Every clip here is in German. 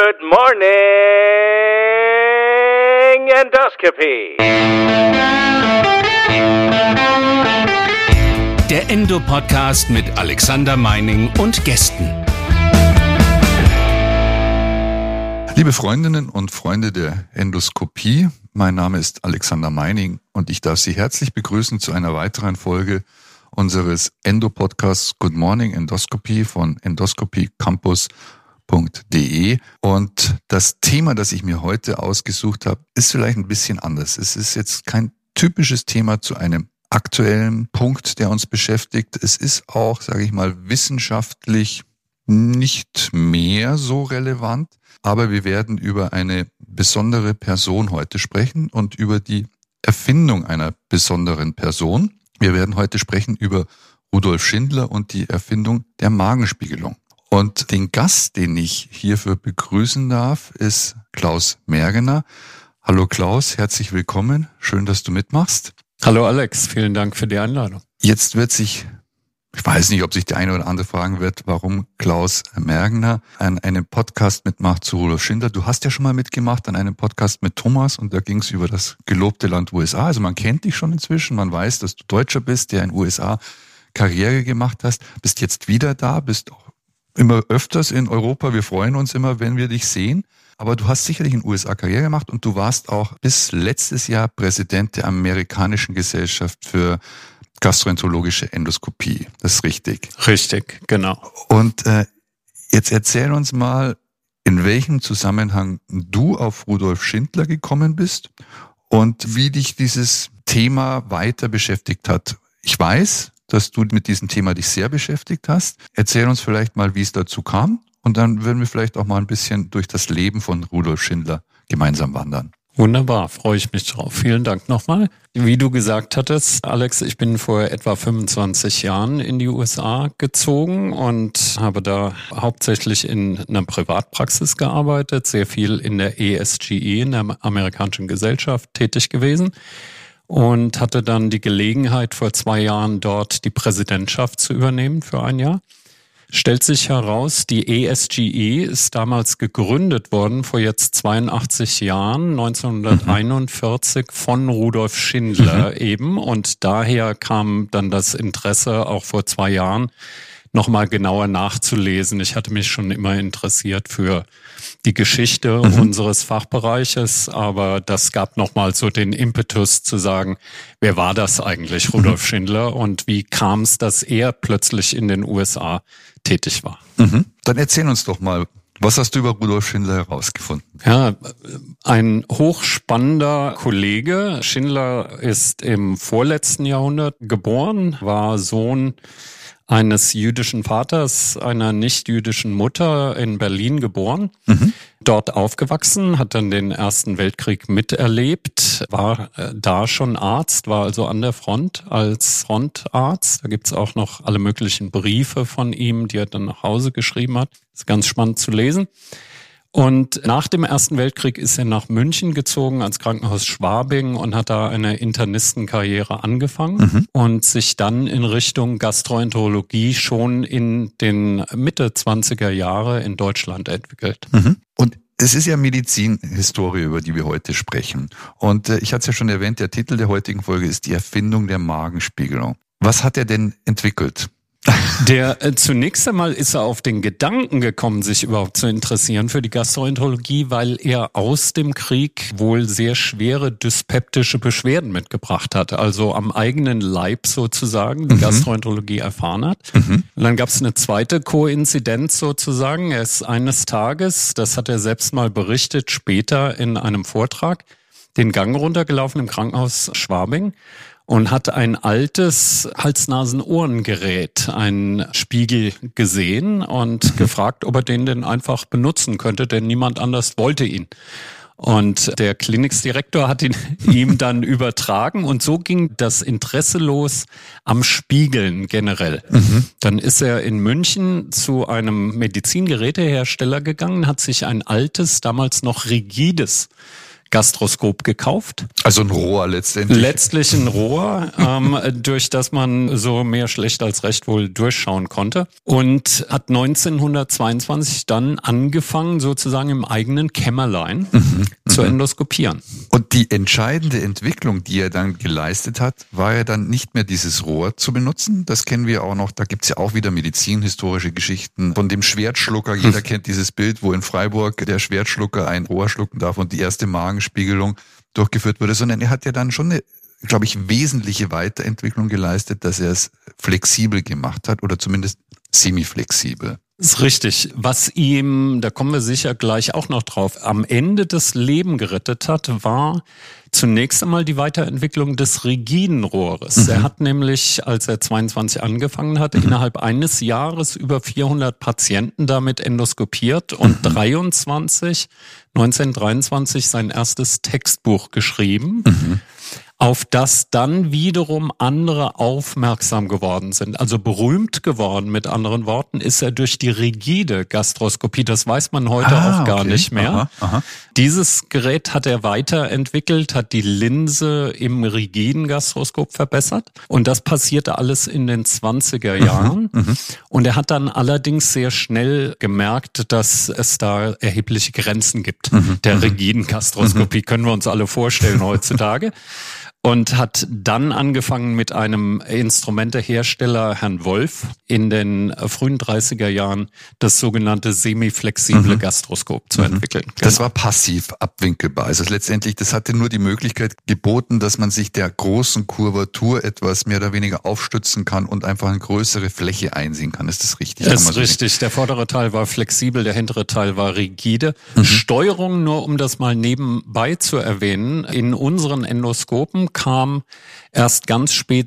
Good morning, Endoscopy. Der Endo-Podcast mit Alexander Meining und Gästen. Liebe Freundinnen und Freunde der Endoskopie, mein Name ist Alexander Meining und ich darf Sie herzlich begrüßen zu einer weiteren Folge unseres Endo-Podcasts Good Morning Endoscopy von endoscopycampus.de. Und das Thema, das ich mir heute ausgesucht habe, ist vielleicht ein bisschen anders. Es ist jetzt kein typisches Thema zu einem aktuellen Punkt, der uns beschäftigt. Es ist auch, sage ich mal, wissenschaftlich nicht mehr so relevant, aber wir werden über eine besondere Person heute sprechen und über die Erfindung einer besonderen Person. Wir werden heute sprechen über Rudolf Schindler und die Erfindung der Magenspiegelung. Und den Gast, den ich hierfür begrüßen darf, ist Klaus Mergener. Hallo Klaus, herzlich willkommen. Schön, dass du mitmachst. Hallo Alex, vielen Dank für die Einladung. Jetzt wird sich, ich weiß nicht, ob sich der eine oder andere fragen wird, warum Klaus Mergener an einem Podcast mitmacht zu Rudolf Schindler. Du hast ja schon mal mitgemacht an einem Podcast mit Thomas und da ging es über das gelobte Land USA. Also man kennt dich schon inzwischen, man weiß, dass du Deutscher bist, der in USA Karriere gemacht hast, bist jetzt wieder da, bist auch immer öfters in Europa. Wir freuen uns immer, wenn wir dich sehen. Aber du hast sicherlich in den USA Karriere gemacht und du warst auch bis letztes Jahr Präsident der Amerikanischen Gesellschaft für gastroenterologische Endoskopie. Das ist richtig. Richtig, genau. Und jetzt erzähl uns mal, in welchem Zusammenhang du auf Rudolf Schindler gekommen bist und wie dich dieses Thema weiter beschäftigt hat. Ich weiß, dass du mit diesem Thema dich sehr beschäftigt hast. Erzähl uns vielleicht mal, wie es dazu kam und dann würden wir vielleicht auch mal ein bisschen durch das Leben von Rudolf Schindler gemeinsam wandern. Wunderbar, freue ich mich drauf. Vielen Dank nochmal. Wie du gesagt hattest, Alex, ich bin vor etwa 25 Jahren in die USA gezogen und habe da hauptsächlich in einer Privatpraxis gearbeitet, sehr viel in der ASGE, in der amerikanischen Gesellschaft tätig gewesen und hatte dann die Gelegenheit, vor 2 Jahren dort die Präsidentschaft zu übernehmen für ein Jahr. Stellt sich heraus, die ASGE ist damals gegründet worden, vor jetzt 82 Jahren, 1941 von Rudolf Schindler eben. Und daher kam dann das Interesse, auch vor 2 Jahren nochmal genauer nachzulesen. Ich hatte mich schon immer interessiert für die Geschichte unseres Fachbereiches, aber das gab nochmal so den Impetus zu sagen, wer war das eigentlich, Rudolf Schindler, und wie kam es, dass er plötzlich in den USA tätig war? Dann erzähl uns doch mal, was hast du über Rudolf Schindler herausgefunden? Ja, ein hochspannender Kollege. Schindler ist im vorletzten Jahrhundert geboren, war Sohn eines jüdischen Vaters, einer nicht-jüdischen Mutter in Berlin geboren, dort aufgewachsen, hat dann den Ersten Weltkrieg miterlebt, war da schon Arzt, war also an der Front als Frontarzt. Da gibt's auch noch alle möglichen Briefe von ihm, die er dann nach Hause geschrieben hat. Ist ganz spannend zu lesen. Und nach dem Ersten Weltkrieg ist er nach München gezogen, ans Krankenhaus Schwabing und hat da eine Internistenkarriere angefangen und sich dann in Richtung Gastroenterologie schon in den Mitte 20er Jahre in Deutschland entwickelt. Und es ist ja Medizinhistorie, über die wir heute sprechen. Und ich hatte es ja schon erwähnt, der Titel der heutigen Folge ist die Erfindung der Magenspiegelung. Was hat er denn entwickelt? Zunächst einmal ist er auf den Gedanken gekommen, sich überhaupt zu interessieren für die Gastroenterologie, weil er aus dem Krieg wohl sehr schwere dyspeptische Beschwerden mitgebracht hat, also am eigenen Leib sozusagen die Gastroenterologie erfahren hat. Und dann gab es eine zweite Koinzidenz sozusagen. Er ist eines Tages, das hat er selbst mal berichtet, später in einem Vortrag, den Gang runtergelaufen im Krankenhaus Schwabing und hat ein altes Hals-Nasen-Ohren-Gerät, einen Spiegel gesehen und gefragt, ob er den denn einfach benutzen könnte, denn niemand anders wollte ihn. Und der Klinikdirektor hat ihn ihm dann übertragen und so ging das Interesse los am Spiegeln generell. Dann ist er in München zu einem Medizingerätehersteller gegangen, hat sich ein altes, damals noch rigides Gastroskop gekauft. Also ein Rohr letztendlich. Letztlich ein Rohr, durch das man so mehr schlecht als recht wohl durchschauen konnte. Und hat 1922 dann angefangen, sozusagen im eigenen Kämmerlein zu endoskopieren. Und die entscheidende Entwicklung, die er dann geleistet hat, war ja dann nicht mehr dieses Rohr zu benutzen. Das kennen wir auch noch. Da gibt's ja auch wieder medizinhistorische Geschichten von dem Schwertschlucker. Jeder kennt dieses Bild, wo in Freiburg der Schwertschlucker ein Rohr schlucken darf und die erste Magenspiegelung durchgeführt wurde. Sondern er hat ja dann schon eine, glaube ich, wesentliche Weiterentwicklung geleistet, dass er es flexibel gemacht hat oder zumindest semiflexibel. Ist richtig. Was ihm, da kommen wir sicher gleich auch noch drauf, am Ende das Leben gerettet hat, war zunächst einmal die Weiterentwicklung des rigiden Rohres. Er hat nämlich, als er 22 angefangen hat, innerhalb eines Jahres über 400 Patienten damit endoskopiert und 1923 sein erstes Textbuch geschrieben. Auf das dann wiederum andere aufmerksam geworden sind. Also berühmt geworden, mit anderen Worten, ist er durch die rigide Gastroskopie. Das weiß man heute auch gar nicht mehr. Aha. Dieses Gerät hat er weiterentwickelt, hat die Linse im rigiden Gastroskop verbessert. Und das passierte alles in den 20er Jahren. Und er hat dann allerdings sehr schnell gemerkt, dass es da erhebliche Grenzen gibt. Der rigiden Gastroskopie können wir uns alle vorstellen heutzutage. Und hat dann angefangen mit einem Instrumentehersteller, Herrn Wolf, in den frühen 30er Jahren das sogenannte semiflexible Gastroskop zu entwickeln. Das war passiv abwinkelbar. Also letztendlich, das hatte nur die Möglichkeit geboten, dass man sich der großen Kurvatur etwas mehr oder weniger aufstützen kann und einfach eine größere Fläche einsehen kann. Ist das richtig? Das ist richtig. Der vordere Teil war flexibel, der hintere Teil war rigide. Steuerung, nur um das mal nebenbei zu erwähnen, in unseren Endoskopen kam erst ganz spät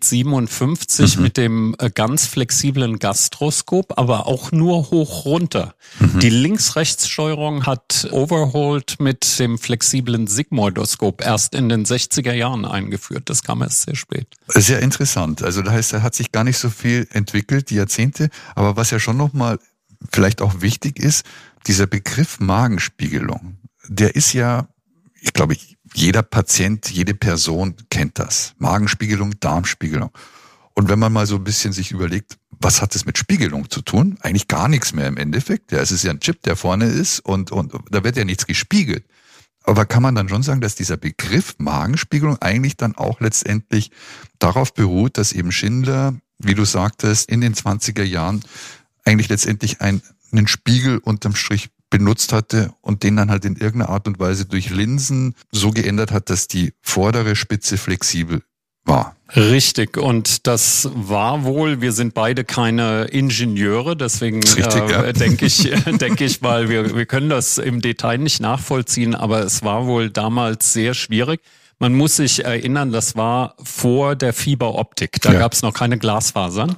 57 mit dem ganz flexiblen Gastroskop, aber auch nur hoch runter. Die Links-Rechts-Steuerung hat Overholt mit dem flexiblen Sigmoidoskop erst in den 60er Jahren eingeführt. Das kam erst sehr spät. Sehr interessant. Also das heißt, da hat sich gar nicht so viel entwickelt, die Jahrzehnte. Aber was ja schon nochmal vielleicht auch wichtig ist, dieser Begriff Magenspiegelung, der ist ja, ich glaube, jeder Patient, jede Person kennt das. Magenspiegelung, Darmspiegelung. Und wenn man mal so ein bisschen sich überlegt, was hat es mit Spiegelung zu tun? Eigentlich gar nichts mehr im Endeffekt. Ja, es ist ja ein Chip, der vorne ist und da wird ja nichts gespiegelt. Aber kann man dann schon sagen, dass dieser Begriff Magenspiegelung eigentlich dann auch letztendlich darauf beruht, dass eben Schindler, wie du sagtest, in den 20er Jahren eigentlich letztendlich einen Spiegel unterm Strich benutzt hatte und den dann halt in irgendeiner Art und Weise durch Linsen so geändert hat, dass die vordere Spitze flexibel war. Richtig, und das war wohl, wir sind beide keine Ingenieure, deswegen denke ich mal, wir können das im Detail nicht nachvollziehen, aber es war wohl damals sehr schwierig. Man muss sich erinnern, das war vor der Fiberoptik. Da gab es noch keine Glasfasern,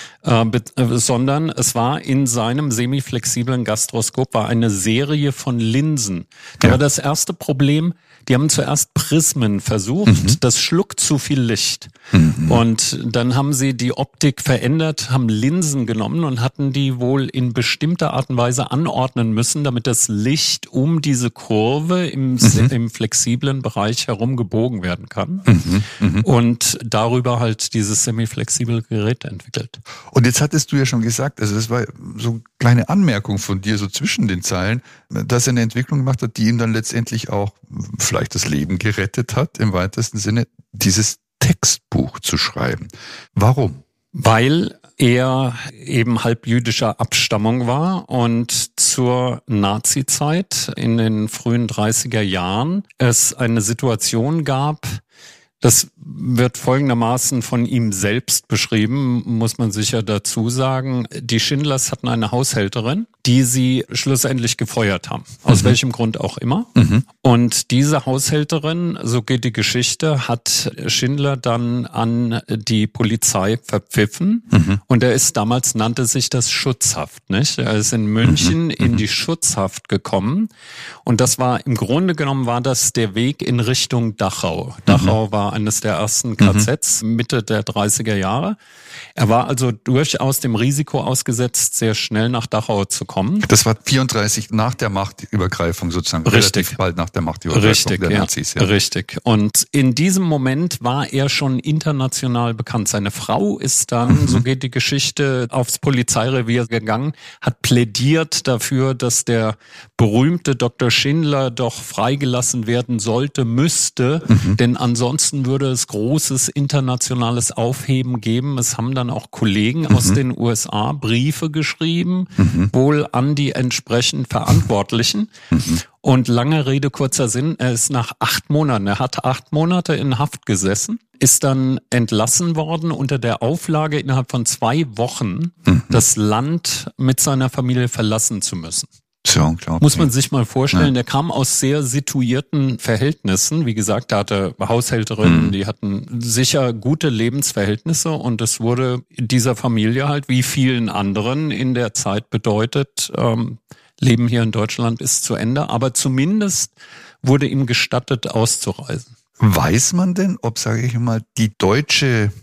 sondern es war in seinem semiflexiblen Gastroskop war eine Serie von Linsen. Da war das erste Problem, die haben zuerst Prismen versucht, das schluckt zu viel Licht. Und dann haben sie die Optik verändert, haben Linsen genommen und hatten die wohl in bestimmter Art und Weise anordnen müssen, damit das Licht um diese Kurve im flexiblen Bereich herum gebogen werden kann. Und darüber halt dieses semiflexible Gerät entwickelt. Und jetzt hattest du ja schon gesagt, also das war so eine kleine Anmerkung von dir, so zwischen den Zeilen, dass er eine Entwicklung gemacht hat, die ihm dann letztendlich auch vielleicht das Leben gerettet hat, im weitesten Sinne, dieses Textbuch zu schreiben. Warum? Weil er eben halb jüdischer Abstammung war und zur Nazi-Zeit in den frühen 30er Jahren es eine Situation gab, das wird folgendermaßen von ihm selbst beschrieben, muss man sicher dazu sagen. Die Schindlers hatten eine Haushälterin, die sie schlussendlich gefeuert haben. Aus welchem Grund auch immer. Und diese Haushälterin, so geht die Geschichte, hat Schindler dann an die Polizei verpfiffen. Und er ist damals, nannte sich das Schutzhaft, nicht? Er ist in München in die Schutzhaft gekommen. Und das war, im Grunde genommen war das der Weg in Richtung Dachau. Dachau war eines der der ersten KZs Mitte der 30er Jahre. Er war also durchaus dem Risiko ausgesetzt, sehr schnell nach Dachau zu kommen. Das war 34 nach der Machtübergreifung sozusagen. Richtig. Relativ bald nach der Machtübergreifung der Nazis. Ja. Richtig. Und in diesem Moment war er schon international bekannt. Seine Frau ist dann, so geht die Geschichte, aufs Polizeirevier gegangen, hat plädiert dafür, dass der berühmte Dr. Schindler doch freigelassen werden sollte, müsste, denn ansonsten würde es großes internationales Aufheben geben. Es haben dann auch Kollegen aus den USA Briefe geschrieben, wohl an die entsprechend Verantwortlichen. Und lange Rede, kurzer Sinn, er ist nach 8 Monaten, er hat 8 Monate in Haft gesessen, ist dann entlassen worden unter der Auflage, innerhalb von 2 Wochen das Land mit seiner Familie verlassen zu müssen. Tja, unglaublich. Muss man sich mal vorstellen, der kam aus sehr situierten Verhältnissen. Wie gesagt, er hatte Haushälterinnen, die hatten sicher gute Lebensverhältnisse und es wurde dieser Familie halt wie vielen anderen in der Zeit bedeutet, Leben hier in Deutschland ist zu Ende, aber zumindest wurde ihm gestattet, auszureisen. Weiß man denn, ob, sage ich mal, die deutsche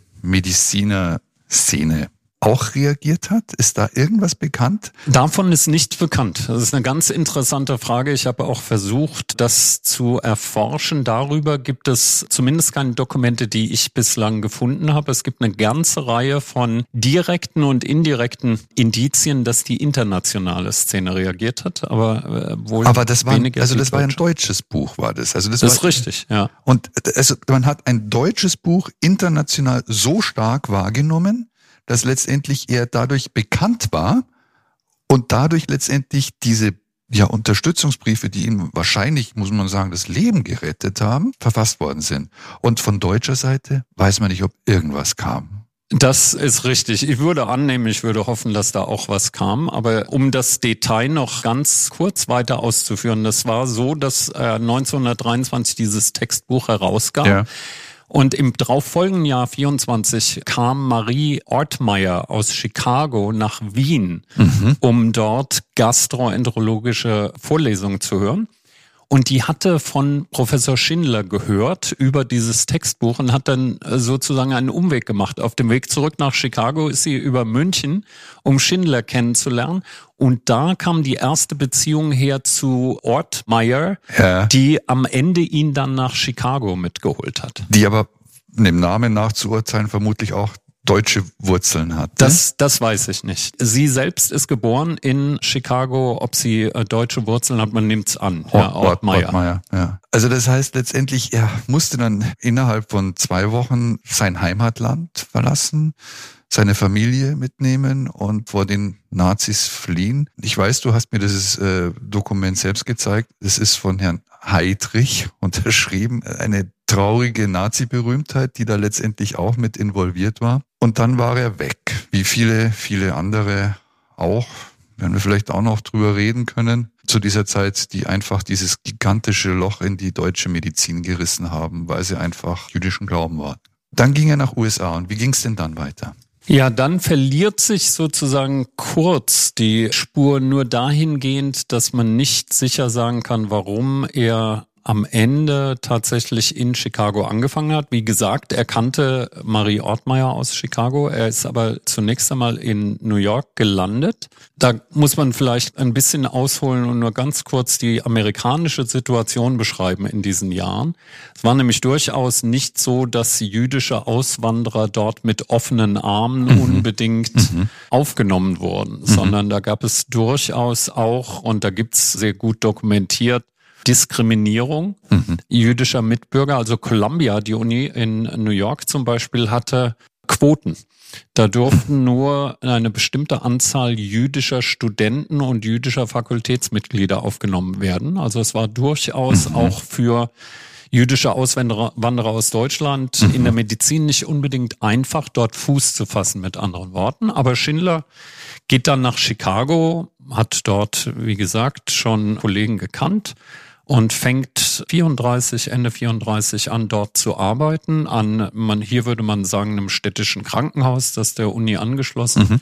Medizinerszene auch reagiert hat? Ist da irgendwas bekannt? Davon ist nichts bekannt. Das ist eine ganz interessante Frage. Ich habe auch versucht, das zu erforschen. Darüber gibt es zumindest keine Dokumente, die ich bislang gefunden habe. Es gibt eine ganze Reihe von direkten und indirekten Indizien, dass die internationale Szene reagiert hat, aber wohl aber das war, weniger. also das war ein deutsches Buch, war das. Also das ist war, richtig, ja. Und also man hat ein deutsches Buch international so stark wahrgenommen, dass letztendlich er dadurch bekannt war und dadurch letztendlich diese Unterstützungsbriefe, die ihm wahrscheinlich, muss man sagen, das Leben gerettet haben, verfasst worden sind. Und von deutscher Seite weiß man nicht, ob irgendwas kam. Das ist richtig. Ich würde hoffen, dass da auch was kam. Aber um das Detail noch ganz kurz weiter auszuführen, das war so, dass 1923 dieses Textbuch herausgab. Ja. Und im darauffolgenden Jahr 24 kam Marie Ortmeyer aus Chicago nach Wien, um dort gastroenterologische Vorlesungen zu hören. Und die hatte von Professor Schindler gehört über dieses Textbuch und hat dann sozusagen einen Umweg gemacht. Auf dem Weg zurück nach Chicago ist sie über München, um Schindler kennenzulernen. Und da kam die erste Beziehung her zu Ortmeyer, die am Ende ihn dann nach Chicago mitgeholt hat. Die aber dem Namen nach zu urteilen vermutlich auch deutsche Wurzeln hat. Das weiß ich nicht. Sie selbst ist geboren in Chicago. Ob sie deutsche Wurzeln hat, man nimmt's an. Ortmeyer. Ja. Also das heißt letztendlich, er musste dann innerhalb von 2 Wochen sein Heimatland verlassen, seine Familie mitnehmen und vor den Nazis fliehen. Ich weiß, du hast mir dieses Dokument selbst gezeigt. Es ist von Herrn Heydrich unterschrieben. Eine traurige Nazi-Berühmtheit, die da letztendlich auch mit involviert war. Und dann war er weg, wie viele, viele andere auch. Werden wir vielleicht auch noch drüber reden können. Zu dieser Zeit, die einfach dieses gigantische Loch in die deutsche Medizin gerissen haben, weil sie einfach jüdischen Glauben waren. Dann ging er nach USA. Und wie ging es denn dann weiter? Ja, dann verliert sich sozusagen kurz die Spur nur dahingehend, dass man nicht sicher sagen kann, warum er am Ende tatsächlich in Chicago angefangen hat. Wie gesagt, er kannte Marie Ortmeyer aus Chicago. Er ist aber zunächst einmal in New York gelandet. Da muss man vielleicht ein bisschen ausholen und nur ganz kurz die amerikanische Situation beschreiben in diesen Jahren. Es war nämlich durchaus nicht so, dass jüdische Auswanderer dort mit offenen Armen unbedingt aufgenommen wurden, sondern da gab es durchaus auch, und da gibt's sehr gut dokumentiert, Diskriminierung jüdischer Mitbürger. Also Columbia, die Uni in New York zum Beispiel, hatte Quoten. Da durften nur eine bestimmte Anzahl jüdischer Studenten und jüdischer Fakultätsmitglieder aufgenommen werden. Also es war durchaus auch für jüdische Auswanderer aus Deutschland in der Medizin nicht unbedingt einfach, dort Fuß zu fassen, mit anderen Worten. Aber Schindler geht dann nach Chicago, hat dort, wie gesagt, schon Kollegen gekannt und fängt Ende 34 an, dort zu arbeiten, hier würde man sagen, einem städtischen Krankenhaus, das der Uni angeschlossen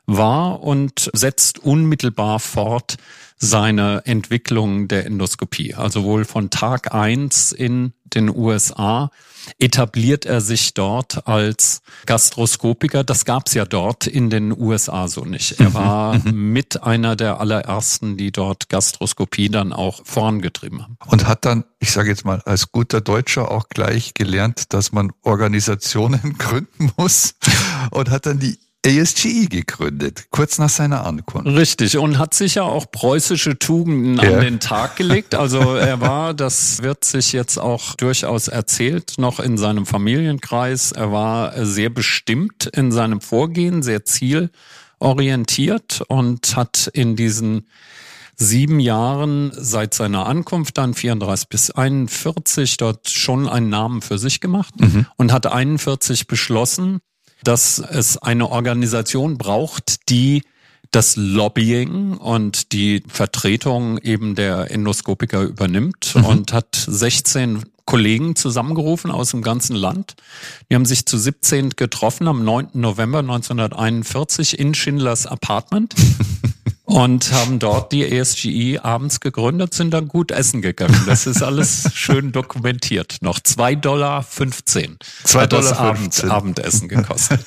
war und setzt unmittelbar fort seine Entwicklung der Endoskopie. Also wohl von Tag 1 in den USA etabliert er sich dort als Gastroskopiker. Das gab's ja dort in den USA so nicht. Er war mit einer der allerersten, die dort Gastroskopie dann auch vorangetrieben haben. Und hat dann, ich sage jetzt mal, als guter Deutscher auch gleich gelernt, dass man Organisationen gründen muss und hat dann die ASGE gegründet, kurz nach seiner Ankunft. Richtig, und hat sicher auch preußische Tugenden an den Tag gelegt. Also er war, das wird sich jetzt auch durchaus erzählt, noch in seinem Familienkreis. Er war sehr bestimmt in seinem Vorgehen, sehr zielorientiert und hat in diesen 7 Jahren seit seiner Ankunft dann 34 bis 41 dort schon einen Namen für sich gemacht und hat 41 beschlossen, dass es eine Organisation braucht, die das Lobbying und die Vertretung eben der Endoskopiker übernimmt und hat 16 Kollegen zusammengerufen aus dem ganzen Land. Die haben sich zu 17 getroffen am 9. November 1941 in Schindlers Apartment. Und haben dort die ASGE abends gegründet, sind dann gut essen gegangen. Das ist alles schön dokumentiert. Noch $2,15 hat das Abendessen gekostet.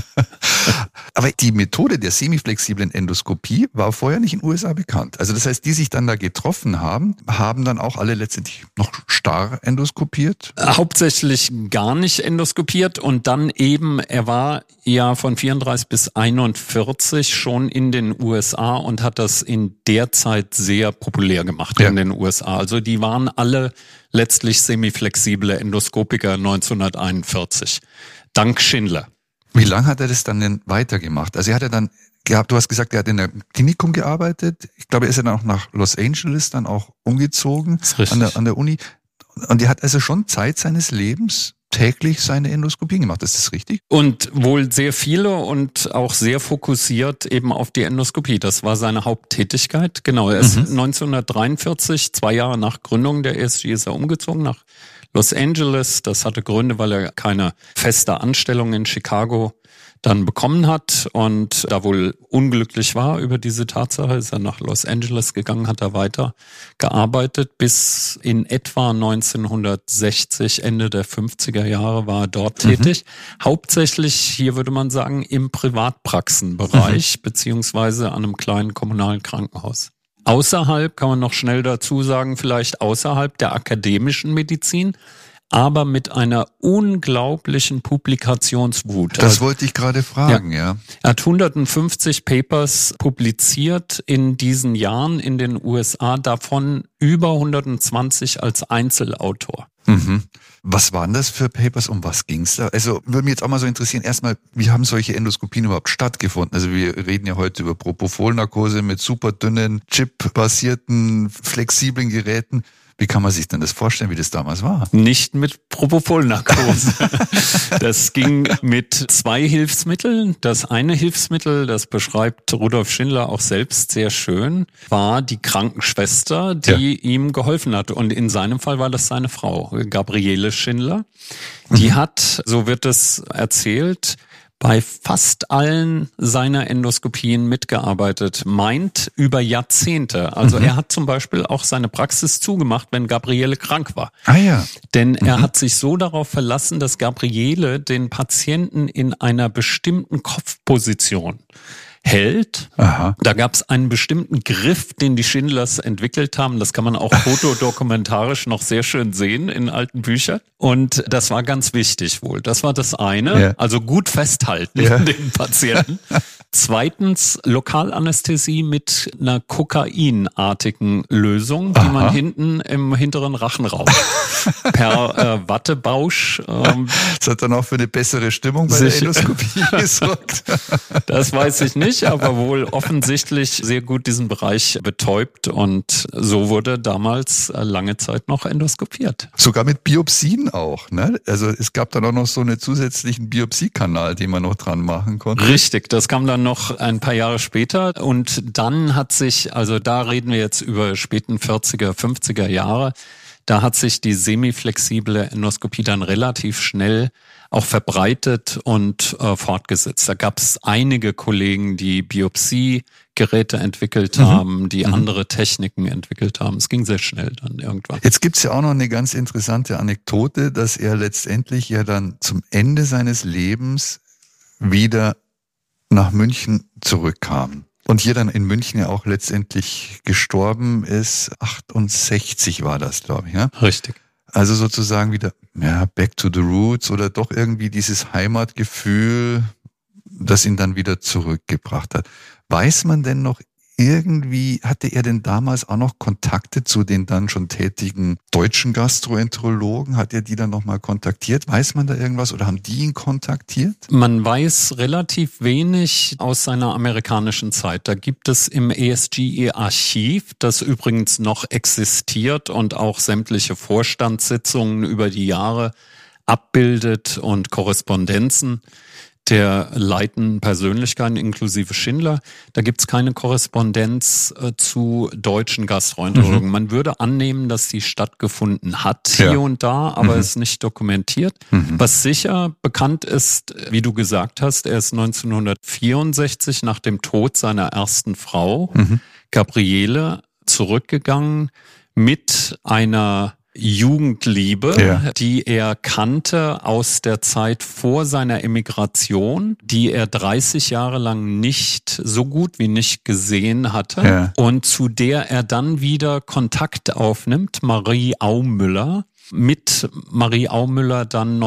Aber die Methode der semiflexiblen Endoskopie war vorher nicht in den USA bekannt. Also das heißt, die sich dann da getroffen haben, haben dann auch alle letztendlich noch starr endoskopiert? Hauptsächlich gar nicht endoskopiert und dann eben, er war ja von 34 bis 41 schon in den USA und hat das in der Zeit sehr populär gemacht in den USA. Also die waren alle letztlich semiflexible Endoskopiker 1941. Dank Schindler. Wie lange hat er das dann denn weitergemacht? Also er hat ja dann gehabt, du hast gesagt, er hat in einem Klinikum gearbeitet. Ich glaube, er ist ja dann auch nach Los Angeles dann auch umgezogen an der Uni. Und er hat also schon Zeit seines Lebens täglich seine Endoskopien gemacht. Ist das richtig? Und wohl sehr viele und auch sehr fokussiert eben auf die Endoskopie. Das war seine Haupttätigkeit. Genau, er ist 1943, 2 Jahre nach Gründung der ASGE, ist er umgezogen nach Los Angeles. Das hatte Gründe, weil er keine feste Anstellung in Chicago dann bekommen hat und da wohl unglücklich war über diese Tatsache, ist er nach Los Angeles gegangen, hat er weiter gearbeitet. Bis in etwa 1960, Ende der 50er Jahre war er dort tätig. Hauptsächlich, hier würde man sagen, im Privatpraxenbereich beziehungsweise an einem kleinen kommunalen Krankenhaus. Außerhalb, kann man noch schnell dazu sagen, vielleicht außerhalb der akademischen Medizin, aber mit einer unglaublichen Publikationswut. Das wollte ich gerade fragen, ja. Er hat 150 Papers publiziert in diesen Jahren in den USA, davon über 120 als Einzelautor. Was waren das für Papers? Um was ging's da? Also würde mich jetzt auch mal so interessieren, erstmal, wie haben solche Endoskopien überhaupt stattgefunden? Also wir reden ja heute über Propofol-Narkose mit super dünnen, chip-basierten, flexiblen Geräten. Wie kann man sich denn das vorstellen, wie das damals war? Nicht mit Propofol-Narkose. Das ging mit 2 Hilfsmitteln. Das eine Hilfsmittel, das beschreibt Rudolf Schindler auch selbst sehr schön, war die Krankenschwester, die ihm geholfen hat. Und in seinem Fall war das seine Frau, Gabriele Schindler. Die hat, so wird es erzählt, bei fast allen seiner Endoskopien mitgearbeitet, meint über Jahrzehnte. Also er hat zum Beispiel auch seine Praxis zugemacht, wenn Gabriele krank war. Ah ja. Denn er hat sich so darauf verlassen, dass Gabriele den Patienten in einer bestimmten Kopfposition hält. Aha. Da gab es einen bestimmten Griff, den die Schindlers entwickelt haben. Das kann man auch fotodokumentarisch noch sehr schön sehen in alten Büchern. Und das war ganz wichtig wohl. Das war das eine. Also gut festhalten den Patienten. Zweitens Lokalanästhesie mit einer kokainartigen Lösung, die man hinten im hinteren Rachenraum per Wattebausch. Das hat dann auch für eine bessere Stimmung bei der Endoskopie gesorgt. Das weiß ich nicht, aber wohl offensichtlich sehr gut diesen Bereich betäubt und so wurde damals lange Zeit noch endoskopiert. Sogar mit Biopsien auch, ne? Also es gab dann auch noch so einen zusätzlichen Biopsiekanal, den man noch dran machen konnte. Richtig, das kam dann noch ein paar Jahre später und dann hat sich, also da reden wir jetzt über späten 40er, 50er Jahre, da hat sich die semiflexible Endoskopie dann relativ schnell auch verbreitet und fortgesetzt. Da gab es einige Kollegen, die Biopsiegeräte entwickelt haben, die andere Techniken entwickelt haben. Es ging sehr schnell dann irgendwann. Jetzt gibt's ja auch noch eine ganz interessante Anekdote, dass er letztendlich ja dann zum Ende seines Lebens wieder nach München zurückkam. Und hier dann in München ja auch letztendlich gestorben ist. 68 war das, glaube ich. Ja? Richtig. Also sozusagen wieder, ja, back to the roots oder doch irgendwie dieses Heimatgefühl, das ihn dann wieder zurückgebracht hat. Weiß man denn noch irgendwie, hatte er denn damals auch noch Kontakte zu den dann schon tätigen deutschen Gastroenterologen? Hat er die dann nochmal kontaktiert? Weiß man da irgendwas oder haben die ihn kontaktiert? Man weiß relativ wenig aus seiner amerikanischen Zeit. Da gibt es im ESGE-Archiv, das übrigens noch existiert und auch sämtliche Vorstandssitzungen über die Jahre abbildet und Korrespondenzen der leitenden Persönlichkeiten inklusive Schindler. Da gibt's keine Korrespondenz zu deutschen Gastroenterologen. Man würde annehmen, dass die stattgefunden hat hier und da, aber ist nicht dokumentiert. Was sicher bekannt ist, wie du gesagt hast, er ist 1964 nach dem Tod seiner ersten Frau, Gabriele, zurückgegangen mit einer Jugendliebe, die er kannte aus der Zeit vor seiner Emigration, die er 30 Jahre lang nicht so gut wie nicht gesehen hatte und zu der er dann wieder Kontakt aufnimmt, Marie Aumüller. Mit Marie Aumüller dann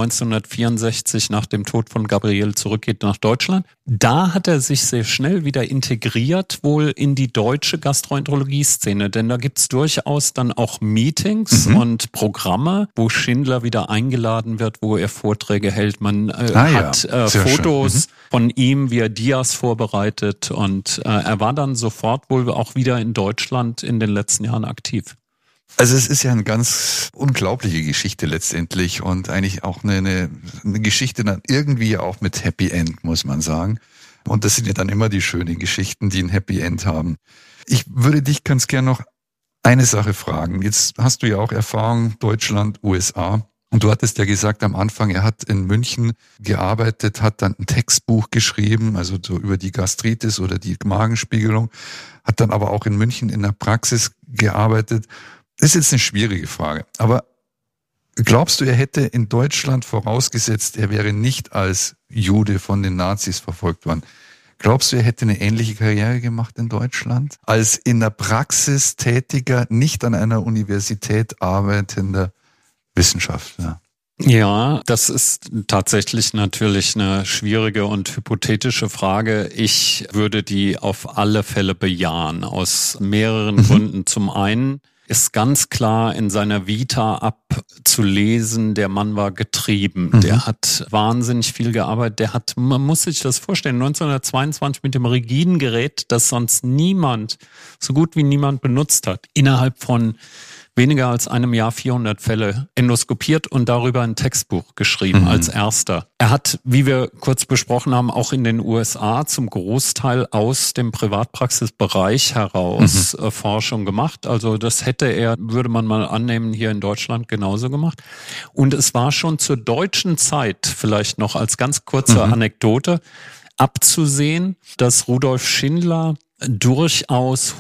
1964 nach dem Tod von Gabriele zurückgeht nach Deutschland. Da hat er sich sehr schnell wieder integriert, wohl in die deutsche Gastroenterologie-Szene, denn da gibt's durchaus dann auch Meetings und Programme, wo Schindler wieder eingeladen wird, wo er Vorträge hält. Man hat Fotos von ihm, wie er Dias vorbereitet und er war dann sofort wohl auch wieder in Deutschland in den letzten Jahren aktiv. Also es ist ja eine ganz unglaubliche Geschichte letztendlich und eigentlich auch eine Geschichte dann irgendwie auch mit Happy End, muss man sagen. Und das sind ja dann immer die schönen Geschichten, die ein Happy End haben. Ich würde dich ganz gern noch eine Sache fragen. Jetzt hast du ja auch Erfahrung Deutschland, USA. Und du hattest ja gesagt am Anfang, er hat in München gearbeitet, hat dann ein Textbuch geschrieben, also so über die Gastritis oder die Magenspiegelung, hat dann aber auch in München in der Praxis gearbeitet. Das ist jetzt eine schwierige Frage, aber glaubst du, er hätte in Deutschland, vorausgesetzt, er wäre nicht als Jude von den Nazis verfolgt worden, glaubst du, er hätte eine ähnliche Karriere gemacht in Deutschland? Als in der Praxis tätiger, nicht an einer Universität arbeitender Wissenschaftler? Ja, das ist tatsächlich natürlich eine schwierige und hypothetische Frage. Ich würde die auf alle Fälle bejahen, aus mehreren Gründen. Zum einen ist ganz klar in seiner Vita abzulesen, der Mann war getrieben. Der hat wahnsinnig viel gearbeitet. Man muss sich das vorstellen, 1922 mit dem rigiden Gerät, das sonst niemand, so gut wie niemand benutzt hat, innerhalb von weniger als einem Jahr 400 Fälle endoskopiert und darüber ein Textbuch geschrieben als erster. Er hat, wie wir kurz besprochen haben, auch in den USA zum Großteil aus dem Privatpraxisbereich heraus Forschung gemacht. Also das hätte er, würde man mal annehmen, hier in Deutschland genauso gemacht. Und es war schon zur deutschen Zeit, vielleicht noch als ganz kurze Anekdote, abzusehen, dass Rudolf Schindler durchaus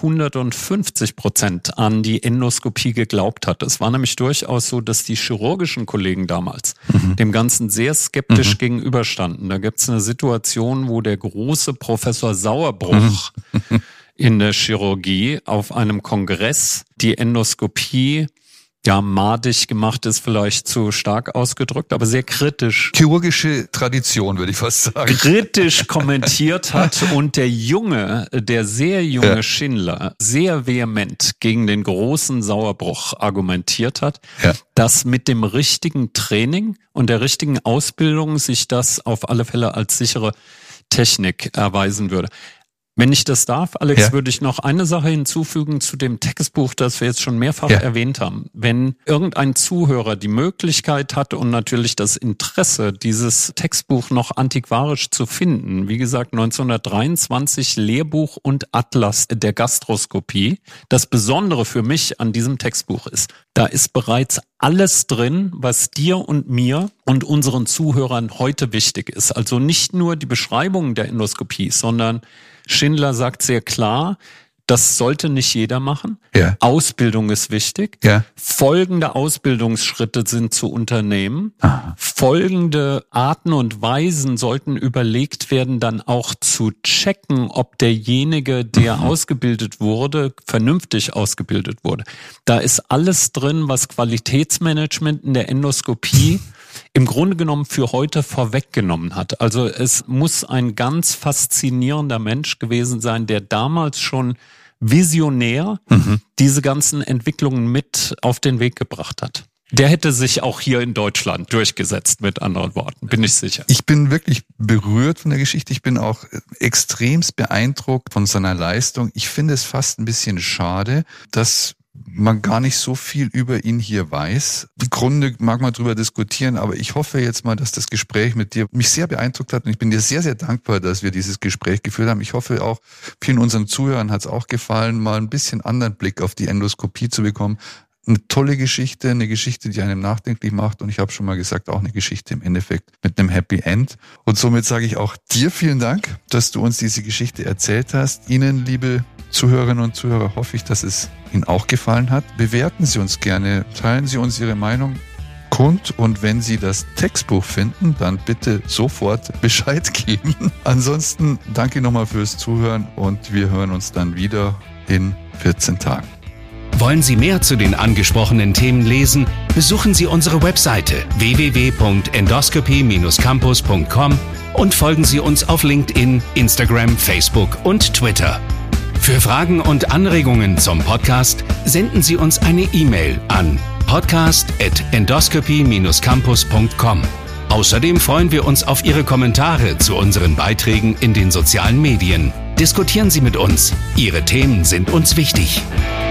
150% an die Endoskopie geglaubt hat. Es war nämlich durchaus so, dass die chirurgischen Kollegen damals dem Ganzen sehr skeptisch gegenüberstanden. Da gibt es eine Situation, wo der große Professor Sauerbruch in der Chirurgie auf einem Kongress die Endoskopie madig gemacht ist vielleicht zu stark ausgedrückt, aber sehr kritisch. Chirurgische Tradition, würde ich fast sagen. Kritisch kommentiert hat und der sehr junge Schindler sehr vehement gegen den großen Sauerbruch argumentiert hat, dass mit dem richtigen Training und der richtigen Ausbildung sich das auf alle Fälle als sichere Technik erweisen würde. Wenn ich das darf, Alex, Ja. würde ich noch eine Sache hinzufügen zu dem Textbuch, das wir jetzt schon mehrfach erwähnt haben. Wenn irgendein Zuhörer die Möglichkeit hat und natürlich das Interesse, dieses Textbuch noch antiquarisch zu finden, wie gesagt 1923 Lehrbuch und Atlas der Gastroskopie. Das Besondere für mich an diesem Textbuch ist, da ist bereits alles drin, was dir und mir und unseren Zuhörern heute wichtig ist. Also nicht nur die Beschreibung der Endoskopie, sondern Schindler sagt sehr klar, das sollte nicht jeder machen. Ja. Ausbildung ist wichtig. Ja. Folgende Ausbildungsschritte sind zu unternehmen. Aha. Folgende Arten und Weisen sollten überlegt werden, dann auch zu checken, ob derjenige, der ausgebildet wurde, vernünftig ausgebildet wurde. Da ist alles drin, was Qualitätsmanagement in der Endoskopie im Grunde genommen für heute vorweggenommen hat. Also es muss ein ganz faszinierender Mensch gewesen sein, der damals schon visionär diese ganzen Entwicklungen mit auf den Weg gebracht hat. Der hätte sich auch hier in Deutschland durchgesetzt, mit anderen Worten, bin ich sicher. Ich bin wirklich berührt von der Geschichte. Ich bin auch extremst beeindruckt von seiner Leistung. Ich finde es fast ein bisschen schade, dass man gar nicht so viel über ihn hier weiß. Die Gründe mag man drüber diskutieren, aber ich hoffe jetzt mal, dass das Gespräch mit dir mich sehr beeindruckt hat und ich bin dir sehr, sehr dankbar, dass wir dieses Gespräch geführt haben. Ich hoffe auch, vielen unseren Zuhörern hat es auch gefallen, mal ein bisschen anderen Blick auf die Endoskopie zu bekommen. Eine tolle Geschichte, eine Geschichte, die einem nachdenklich macht und ich habe schon mal gesagt, auch eine Geschichte im Endeffekt mit einem Happy End. Und somit sage ich auch dir vielen Dank, dass du uns diese Geschichte erzählt hast. Ihnen, liebe Zuhörerinnen und Zuhörer, hoffe ich, dass es Ihnen auch gefallen hat. Bewerten Sie uns gerne, teilen Sie uns Ihre Meinung kund und wenn Sie das Textbuch finden, dann bitte sofort Bescheid geben. Ansonsten danke nochmal fürs Zuhören und wir hören uns dann wieder in 14 Tagen. Wollen Sie mehr zu den angesprochenen Themen lesen? Besuchen Sie unsere Webseite www.endoscopy-campus.com und folgen Sie uns auf LinkedIn, Instagram, Facebook und Twitter. Für Fragen und Anregungen zum Podcast senden Sie uns eine E-Mail an podcast@endoscopy-campus.com. Außerdem freuen wir uns auf Ihre Kommentare zu unseren Beiträgen in den sozialen Medien. Diskutieren Sie mit uns. Ihre Themen sind uns wichtig.